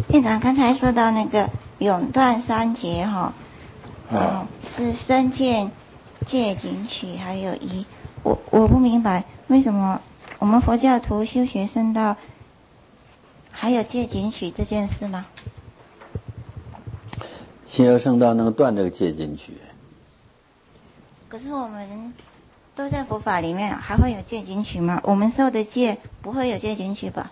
院长刚才说到那个永断三劫哈，是身见、戒警取还有疑。我不明白为什么我们佛教徒修学僧道还有戒警取这件事吗？ 心有圣道能断这个戒禁取。 可是我们都在佛法里面，还会有戒警取吗？我们受的戒不会有戒警取吧？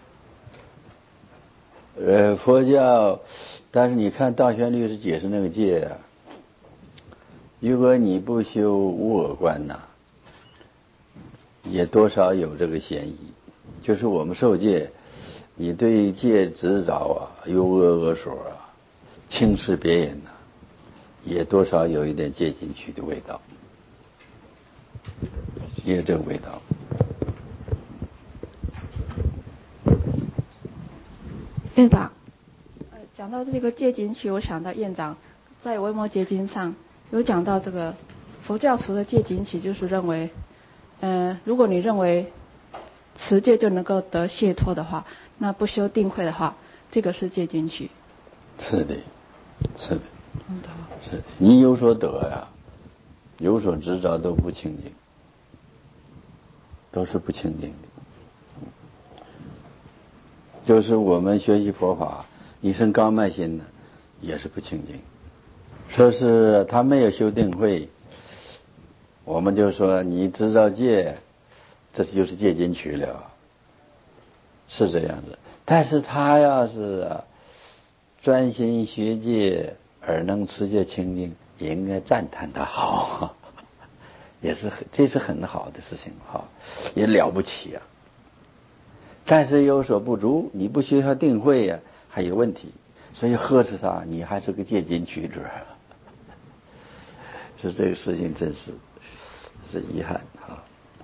佛教，但是你看道宣律师解释那个戒啊，如果你不修无我观呐，也多少有这个嫌疑。就是我们受戒，你对戒执着啊，有恶所啊，轻视别人呐，也多少有一点戒禁取的味道，也有这个味道。 院长，讲到这个戒警取，我想到院长在《维摩诘经》上有讲到这个佛教徒的戒警取，就是认为，如果你认为持戒就能够得解脱的话，那不修定慧的话，这个是戒警取。 是的，是的，是的，你有所得呀，有所执着都不清净，都是不清净的。就是我们学习佛法，你生高慢心呢，也是不清净。说是他没有修定慧，我们就说你执着戒，这就是戒禁取了，是这样子。但是他要是专心学戒而能持戒清净，也应该赞叹他好，也是这是很好的事情哈，也了不起啊。但是有所不足，你不学校定慧呀，还有问题，所以呵斥他，你还是个戒禁取者，是这个事情真是遗憾啊。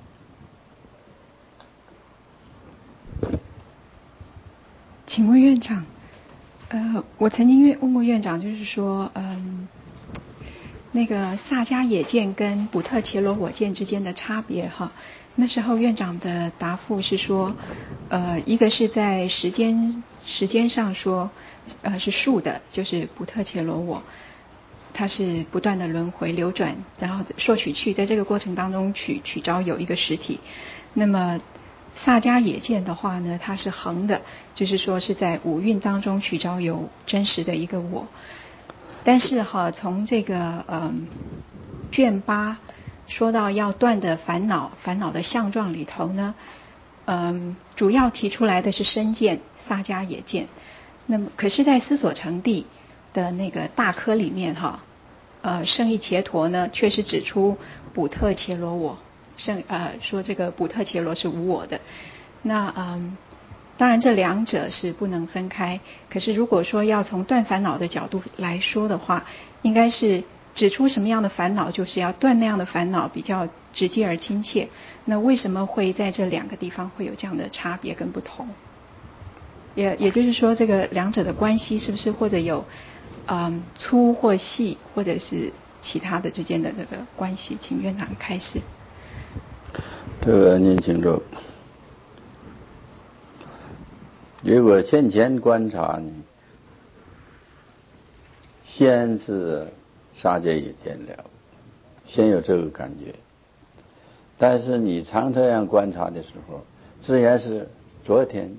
请问院长，我曾经问过院长，就是说，那个萨迦耶见跟补特伽罗我见之间的差别哈。那时候院长的答复是说，一个是在时间上说，是数的，就是补特伽罗我，它是不断的轮回流转，然后说取去，在这个过程当中取着有一个实体。那么萨迦耶见的话呢，它是横的，就是说是在五蕴当中取着有真实的一个我。但是哈，从这个卷8说到要断的烦恼的相状里头呢，主要提出来的是身见、萨迦耶见。那么可是在思索成地的那个大科里面哈，圣意伽陀呢却是指出补特伽罗我，说这个补特伽罗是无我的。那当然这两者是不能分开，可是如果说要从断烦恼的角度来说的话，应该是指出什么样的烦恼，就是要断那样的烦恼比较直接而亲切。那为什么会在这两个地方会有这样的差别跟不同？也就是说，这个两者的关系是不是或者有粗或细，或者是其他的之间的那个关系？请院长开示。 这个您请着。如果先前观察呢，先是杀戒也见了，先有这个感觉。但是你常这样观察的时候，自然是昨天，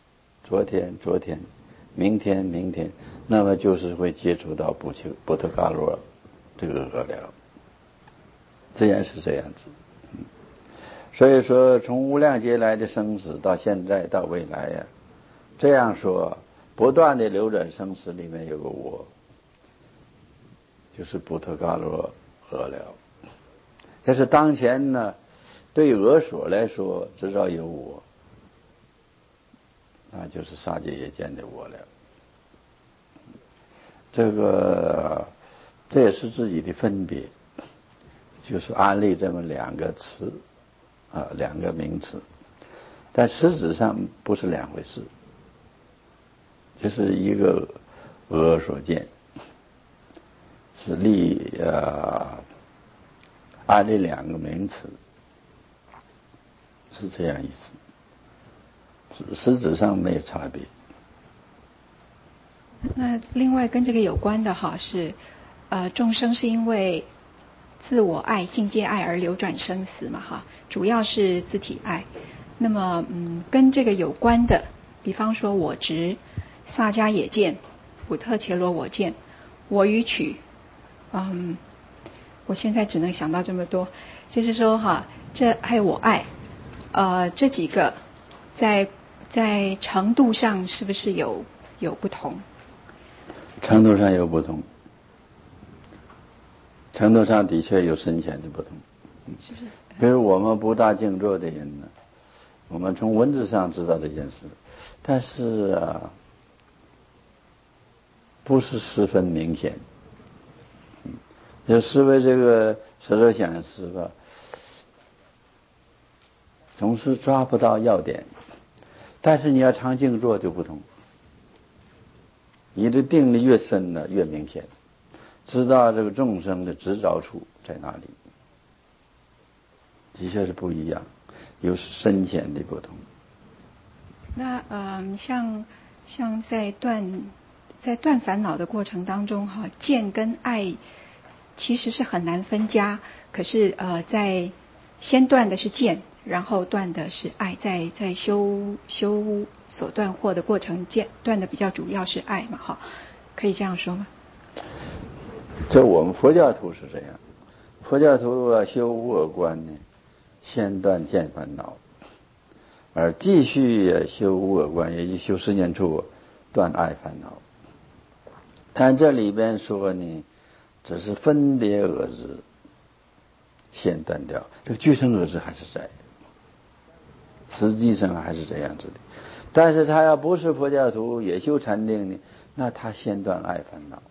明天，那么就是会接触到补特伽罗这个恶了，自然是这样子。所以说，从无量劫来的生死到现在到未来呀，这样说，不断的流转生死里面有个我，就是补特伽罗恶了。但是当前呢，对恶所来说，至少有我，那就是杀戒也见的我了。这也是自己的分别，就是安立这么两个词两个名词，但实质上不是两回事。就是一个恶所见，是安立两个名词，是这样意思，实质上没有差别。 请问院长，这个补特伽罗我见跟萨迦耶见的差别是什么？因为我们知道，这个萨迦耶见是指出不断的轮回流转，然后说取去，那为什么会在这两个地方会有这样的差别跟不同？ 那另外跟这个有关的哈是，众生是因为自我爱、境界爱而流转生死嘛哈，主要是自体爱。那么跟这个有关的，比方说我执、萨迦耶见、补特伽罗我见、我与取，我现在只能想到这么多。就是说哈，这还有我爱，这几个在程度上是不是有不同？ 程度上有不同，程度上的确有深浅的不同。 是不是？ 比如我们不大静坐的人呢，我们从文字上知道这件事，但是不是十分明显。就思维这个舌头想是吧，总是抓不到要点。但是你要常静坐就不同，你的定力越深呢，越明显，知道这个众生的执着处在哪里，的确是不一样，有深浅的不同。 那像在断烦恼的过程当中哈，见跟爱其实是很难分家，可是在先断的是见，然后断的是爱，在修所断惑的过程，断的比较主要是爱嘛哈，可以这样说吗？ 这我们佛教徒是这样，佛教徒修无我观呢，先断见烦恼，而继续修无我观，也就修十念处断爱烦恼。但这里边说呢，只是分别我执先断掉，这个俱生我执还是在，实际上还是这样子的。但是他要不是佛教徒也修禅定呢，那他先断爱烦恼，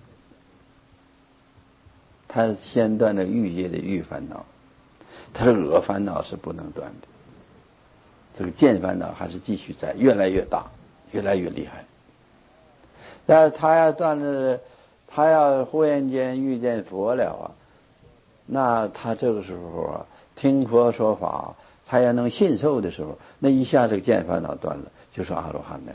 他先断了欲界的欲烦恼，他的我烦恼是不能断的，这个见烦恼还是继续在，越来越大，越来越厉害。但是他要断了，他要忽然间遇见佛了那他这个时候听佛说法，他要能信受的时候，那一下这个见烦恼断了，就是阿罗汉了。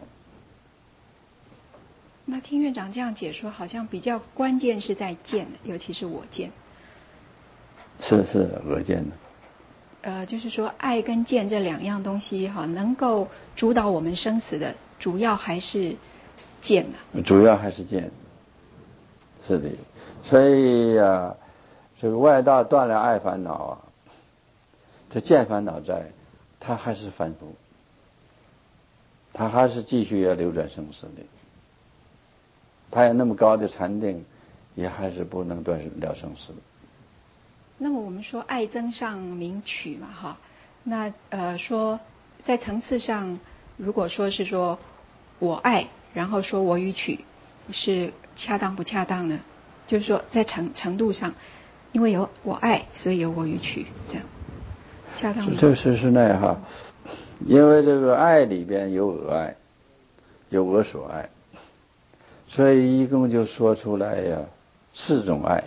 那听院长这样解说，好像比较关键是在见，尤其是我见。 是我见的。 就是说爱跟见这两样东西哈，能够主导我们生死的，主要还是见嘛。 主要还是见，是的。所以这个外道断了爱烦恼这见烦恼在，他还是反复，他还是继续要流转生死的。他有那么高的禅定，也还是不能断了生死。 那么我们说爱增上名取嘛哈，那说在层次上，如果说是说我爱，然后说我与取，是恰当不恰当呢？就是说在程度上，因为有我爱，所以有我与取，这样恰当吗？ 这是那样哈，因为这个爱里边有我爱，有我所爱，所以一共就说出来四种爱。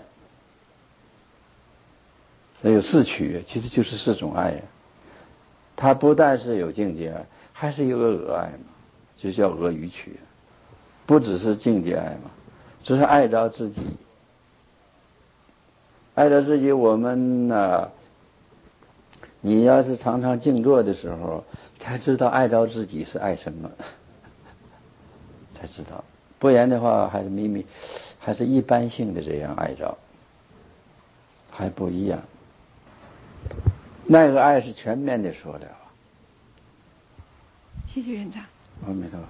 那有四取，其实就是四种爱它不但是有境界爱，还是有个我爱嘛，就叫我与取，不只是境界爱嘛，只是爱着自己。爱着自己，我们你要是常常静坐的时候，才知道爱着自己是爱什么，才知道，不然的话还是秘密，还是一般性的这样爱着，还不一样。那个爱是全面的说了。 谢谢院长。 阿弥陀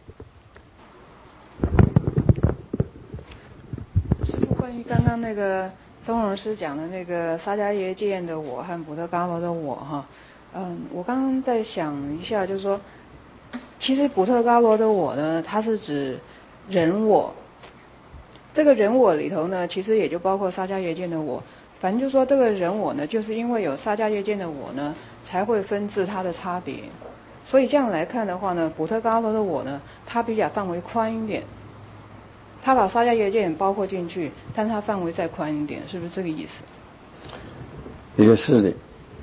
佛。师父，关于刚刚那个宗荣师讲的那个萨迦耶见的我和补特伽罗的我哈，我刚刚在想一下，就是说，其实补特伽罗的我呢，它是指人我。这个人我里头呢，其实也就包括萨迦耶见的我。反正就说这个人我呢，就是因为有萨迦耶见的我呢，才会分治它的差别。所以这样来看的话呢，补特伽罗的我呢，它比较范围宽一点，它把萨迦耶见也包括进去，但它范围再宽一点，是不是这个意思？ 也是的。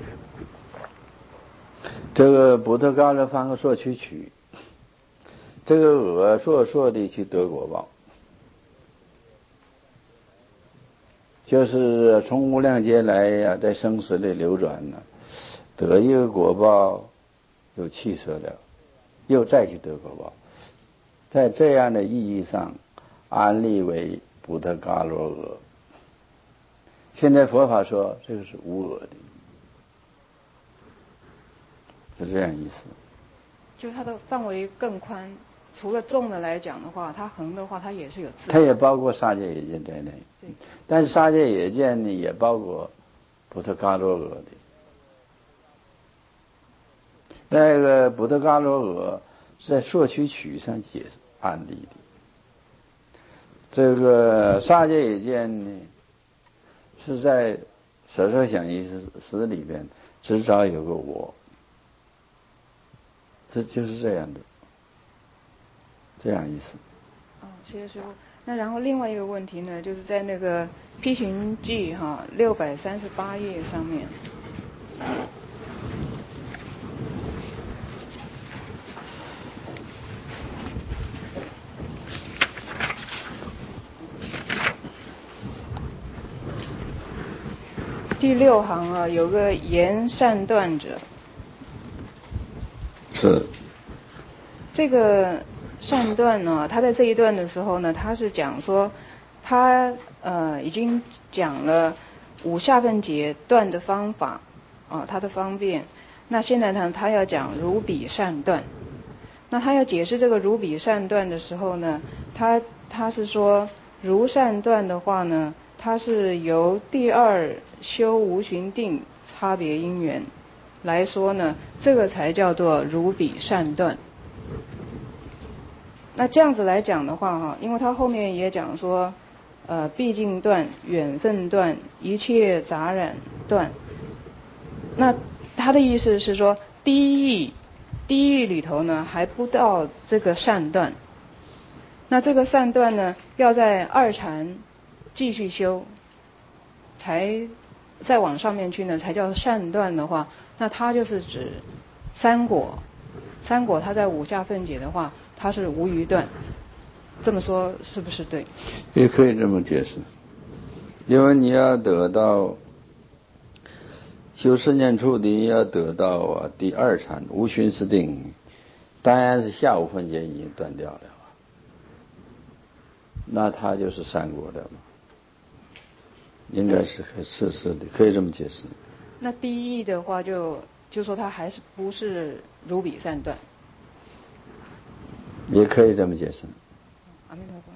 这个补特伽罗方个说取，这个我说的去得果报， 就是从无量劫来呀，在生死里流转呢，得一个果报，又弃舍了，又再去得果报，在这样的意义上，安立为补特伽罗俄。现在佛法说这个是无我的，是这样意思。 就它的范围更宽，除了重的来讲的话，它横的话，它也是有自。 它也包括杀戒野见在内。 对。 但是杀戒野见呢，也包括补特伽罗俄的。那个补特伽罗俄是在摄取取上解释安立的。这个杀戒野见呢，是在舍受想行识里边至少有个我，这就是这样的，这样意思。 谢谢师父。那然后另外一个问题呢，就是在那个批寻记638页上面。第6行有个言善断者。 是。 这个善断呢，他在这一段的时候呢，他是讲说，他已经讲了5下分解断的方法他的方便。那现在呢，他要讲如彼善断。那他要解释这个如彼善断的时候呢，他是说如善断的话呢，它是由第2修无寻定差别因缘来说呢，这个才叫做如彼善断。那这样子来讲的话因为他后面也讲说毕竟断、远分断、一切杂染断。那他的意思是说，第一义里头呢还不到这个善断。那这个善断呢，要在2禅继续修，才再往上面去呢，才叫善断的话，那它就是指3果。3果它在5下分解的话，它是无余断。这么说是不是对？ 也可以这么解释，因为你要得到修4念处的，你要得到第2禅无寻思定，当然是下5分解已经断掉了，那它就是3果的嘛，应该是的，可以这么解释。 那第一义的话就说它还是不是如彼善断， 也可以这么解释。 阿弥陀佛。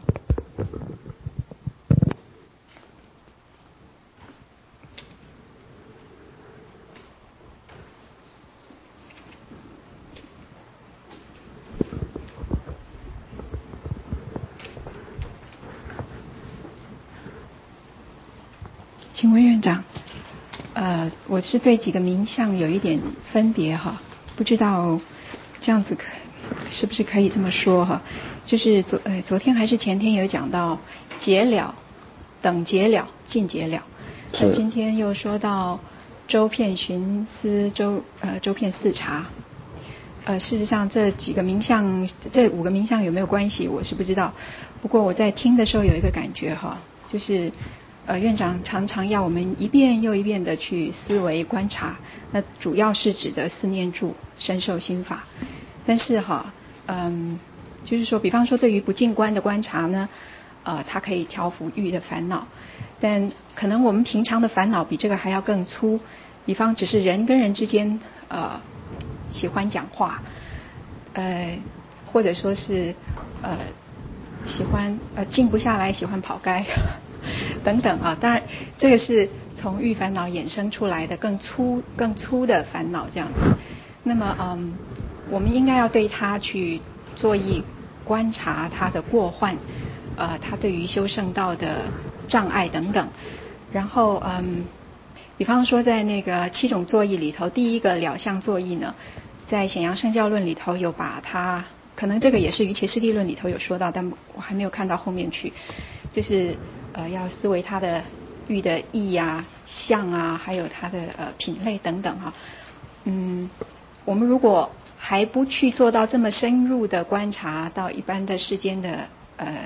请问院长，我是对几个名相有一点分别不知道这样子是不是可以这么说就是昨天还是前天有讲到解了、等解了、尽解了，今天又说到周遍寻思、周遍四察。事实上这5个名相有没有关系我是不知道，不过我在听的时候有一个感觉就是院长常常要我们一遍又一遍的去思维观察，那主要是指的4念住、身受心法。但是就是说比方说对于不净观的观察呢，它可以调伏欲的烦恼，但可能我们平常的烦恼比这个还要更粗，比方只是人跟人之间喜欢讲话，或者说是喜欢静不下来，喜欢跑该等等当然这个是从欲烦恼衍生出来的更粗的烦恼这样子。那么我们应该要对它去做一观察它的过患，它对于修圣道的障碍等等。然后比方说在那个7种作意里头，第一个了相作意呢，在显扬圣教论里头有把它，可能这个也是瑜伽师地论里头有说到，但我还没有看到后面去，就是要思维它的欲的意相还有它的品类等等我们如果还不去做到这么深入的观察到一般的世间的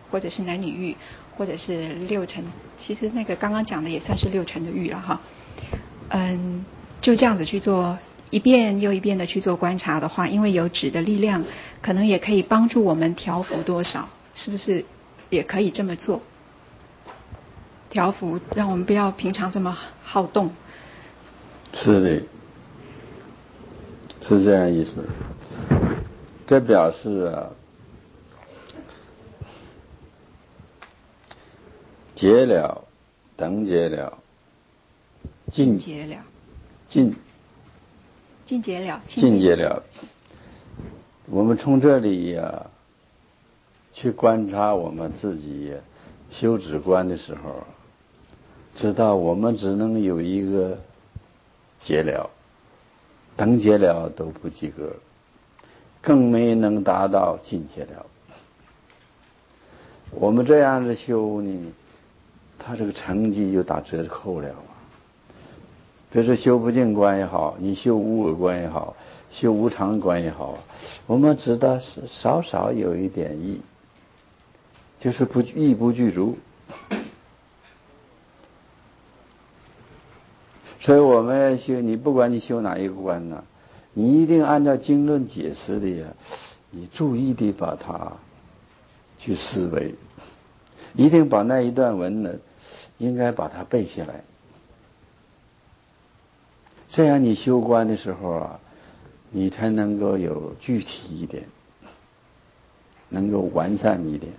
或者是男女欲，或者是6层，其实那个刚刚讲的也算是6层的欲了哈。就这样子去做，一遍又一遍的去做观察的话，因为有止的力量，可能也可以帮助我们调伏多少，是不是也可以这么做？调伏，让我们不要平常这么好动。 是的，是这样意思。这表示结了，等结了， 尽结了， 尽结了， 尽结了。我们从这里去观察我们自己修止观的时候，知道我们只能有一个结了，等结了都不及格，更没能达到尽结了。我们这样的修呢，他这个成绩就打折扣了。比如说修不净观也好，你修无我观也好，修无常观也好，我们知道是少少有一点意，就是意不具足。所以我们修，你不管你修哪一个观呢，你一定按照经论解释的你注意的把它去思维，一定把那一段文呢，应该把它背下来。这样你修观的时候你才能够有具体一点，能够完善一点。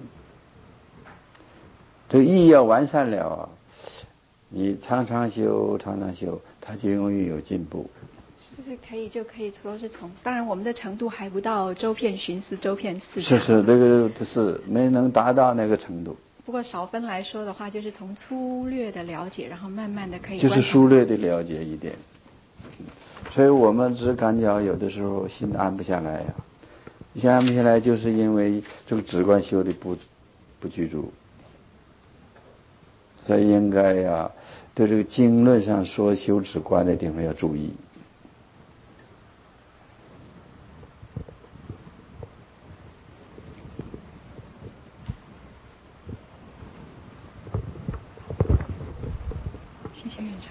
这意要完善了你常常修，它就容易有进步。 是不是可以说是从，当然我们的程度还不到周遍寻思、周遍思想。是这个是没能达到那个程度。 不过少分来说的话，就是从粗略的了解，然后慢慢的可以就是粗略的了解一点。所以我们只感觉有的时候心安不下来心安不下来，就是因为这个止观修的不具足。所以应该对这个经论上说修止观的地方要注意。 谢谢院长。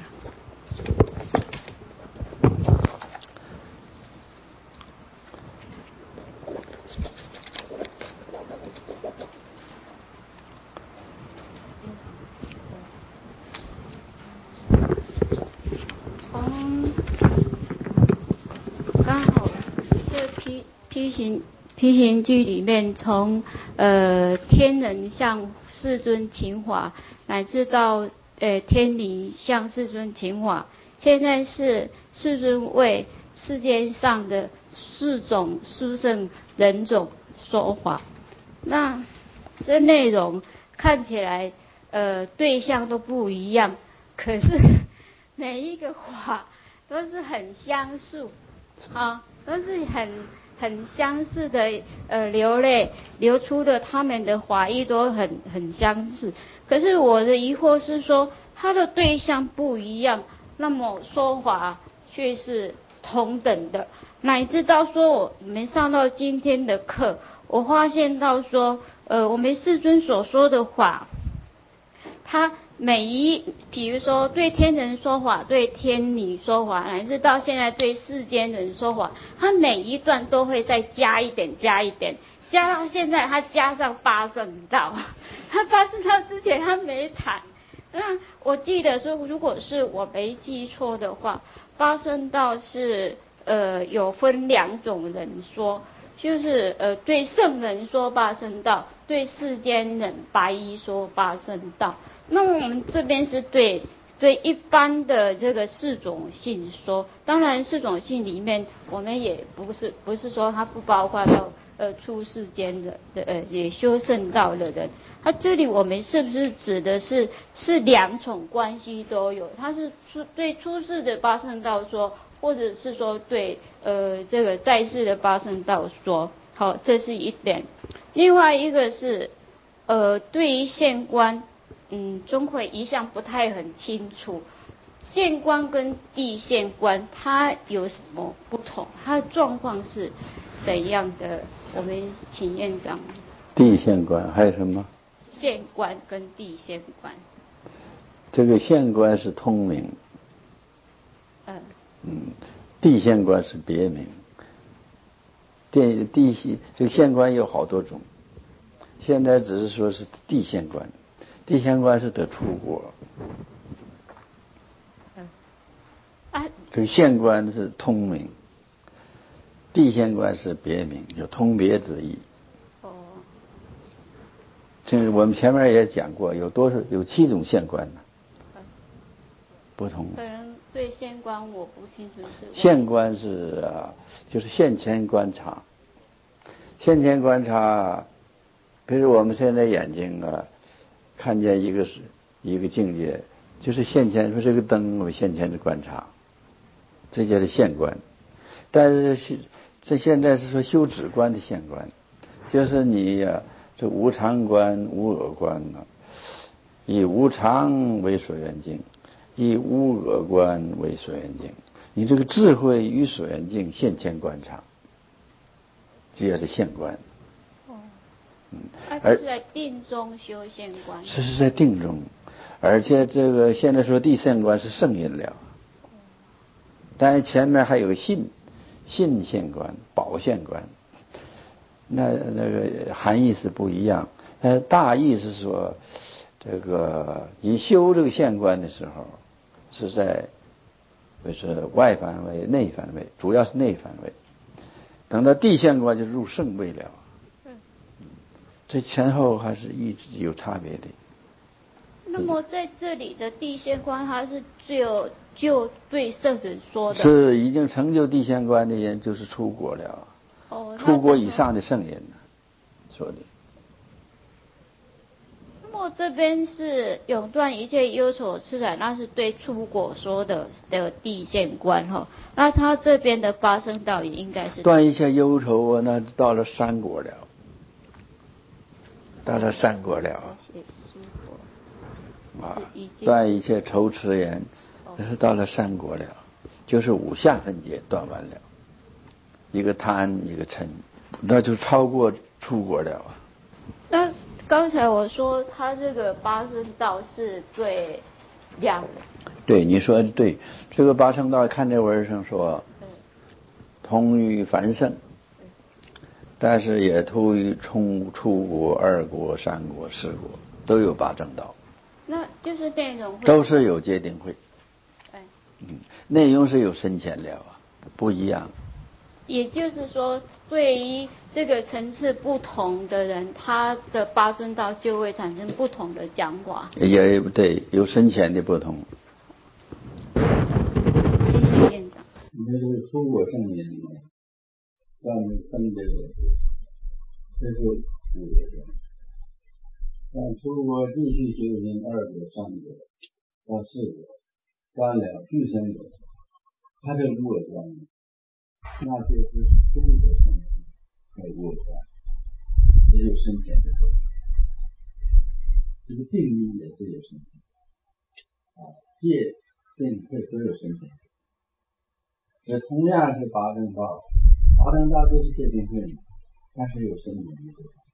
刚好这批行句里面，从天人向世尊请法，乃至到天理向世尊请法，现在是世尊为世界上的4种殊胜人种说法。那这内容看起来对象都不一样，可是每一个法都是很相似都是很相似的流出的他们的法义都很相似。可是我的疑惑是说，它的对象不一样，那么说法却是同等的，乃至到说我们上到今天的课，我发现到说我们世尊所说的法，他比如说对天人说法，对天理说法，乃至到现在对世间人说法，他每一段都会再加一点，加到现在他加上八圣道，他八圣道之前他没谈。那我记得说，如果是我没记错的话，八圣道是有分2种人说，就是对圣人说八圣道，对世间人白衣说八圣道。那么我们这边是对一般的这个4种性说，当然4种性里面，我们也不是说它不包括到出世间的也修圣道的人。它这里我们是不是指的是2种关系都有？它是对出世的八圣道说，或者是说对这个在世的八圣道说。好，这是一点。另外一个是对于现观，钟馗一向不太很清楚，现观跟地现观它有什么不同？它的状况是怎样的？我们请院长。 地现观还有什么？ 县官跟地县官。 这个县官是通名，地县官是别名。这个县官有好多种，现在只是说是地县官，地县官是得出国。这个县官是通名，地县官是别名，有通别之意。这个我们前面也讲过，有7种县官呢，不同。 可能对县官我不清楚是。 县官是就是现前观察，现前观察，比如我们现在眼睛看见一个境界，就是现前说这个灯，我现前的观察，这就是县官。但是这现在是说修止观的县官，就是你这无常观、无我观以无常为所缘境，以无我观为所缘境，你这个智慧与所缘境现前观察，这也是县官。 这是在定中修县官。 这是在定中，而且这个现在说地县官是圣人了，但是前面还有个信县官、保县官，那个含义是不一样。大意是说，这个你修这个县官的时候，是在就是外范围、内范围，主要是内范围。等到地县官就入圣位了。这前后还是一直有差别的。 那么在这里的地县官，他是只有就对圣人说的。 是已经成就地县官的人，就是出国了。出国以上的圣人说的。 那么这边是永断一切忧愁痴染，那是对出国说的地县官哈。那他这边的发生道也应该是断一切忧愁那到了三国了。到了三国了断一切愁痴言，那是到了三国了，就是五下分界断完了，一个贪一个嗔，那就超过出国了。 那刚才我说他这个八圣道是对对，你说的对，这个八圣道看这文上说通于凡圣，但是也通于出国、二国、三国、四国，都有八正道。 那就是内容都是有戒定慧。内容是有深浅了不一样。 也就是说，对于这个层次不同的人，他的八正道就会产生不同的讲法。 也对，有深浅的不同。 谢谢院长。 你看这个出国圣人断分别为止，这就五个人。但出国继续修行二国、三国到四国，断了俱生有，他这无我观，那就是出国圣人在无我观，也有深浅的不同。这个定义也是有深浅戒定慧都有深浅。这同样是八正道，八正道就是戒定慧，但是有深浅的不同。